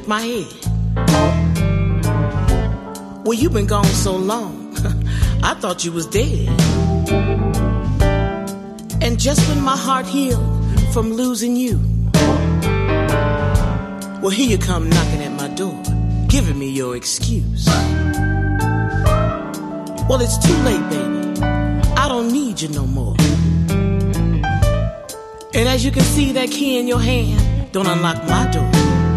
my head. Well, you've been gone so long, I thought you was dead. And just when my heart healed from losing you, well, here you come knocking at my door, giving me your excuse. Well, it's too late, baby. I don't need you no more. And as you can see, that key in your hand don't unlock my door.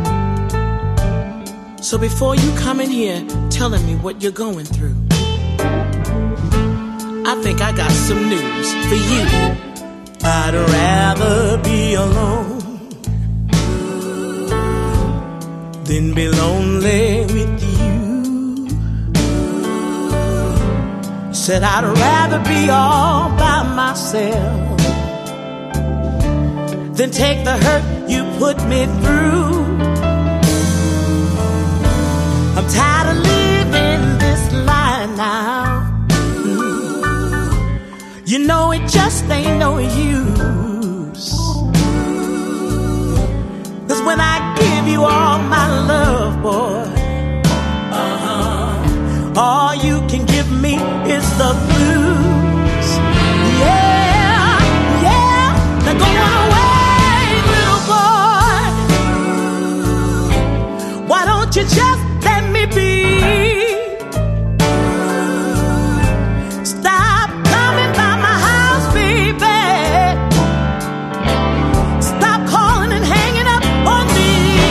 So before you come in here telling me what you're going through, I think I got some news for you. I'd rather be alone than be lonely with you. Said I'd rather be all by myself than take the hurt you put me through. I'm tired of living this lie now. You know it just ain't no use. 'Cause when I give you all my love, boy, all you can give me is the blues. Yeah, yeah, they're going away, little boy. Why don't you just let me be? Stop coming by my house, baby. Stop calling and hanging up on me.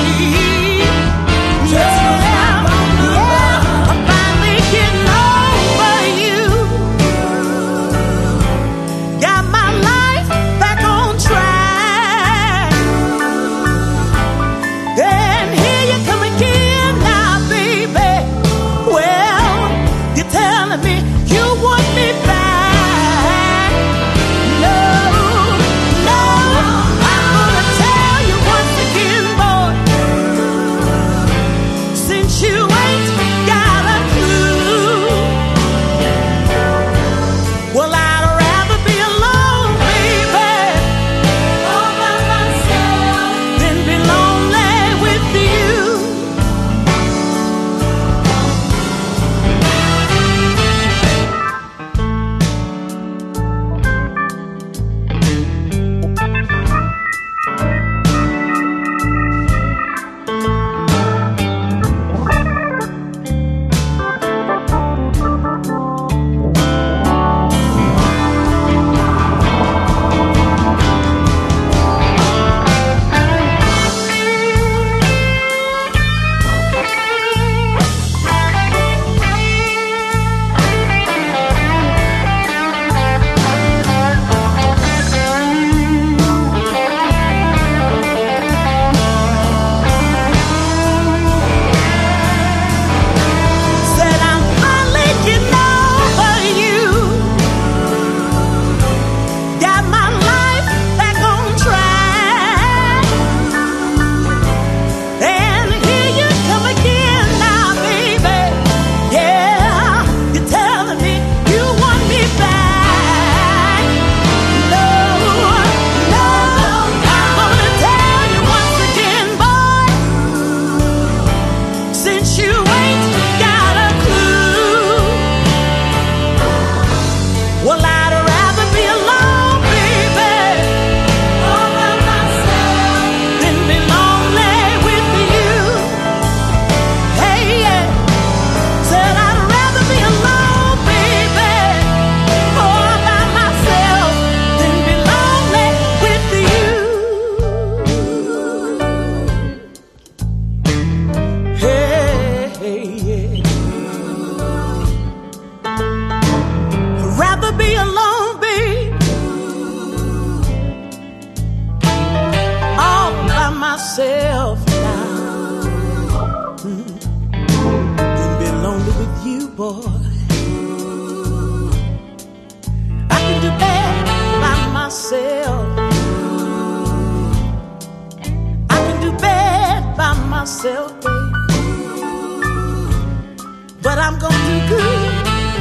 But I'm gonna do good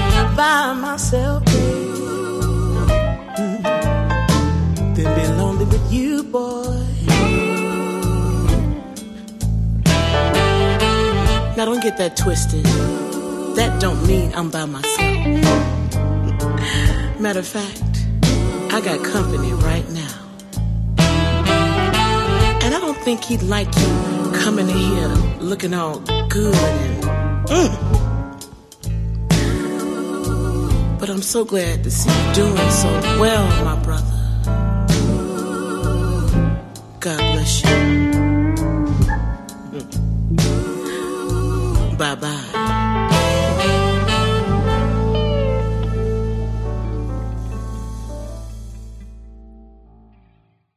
by myself, then be lonely with you, boy. Now don't get that twisted. That don't mean I'm by myself. Matter of fact, I got company right now. And I don't think he'd like you coming in here looking all good and But I'm so glad to see you doing so well, my brother. God bless you. Bye-bye.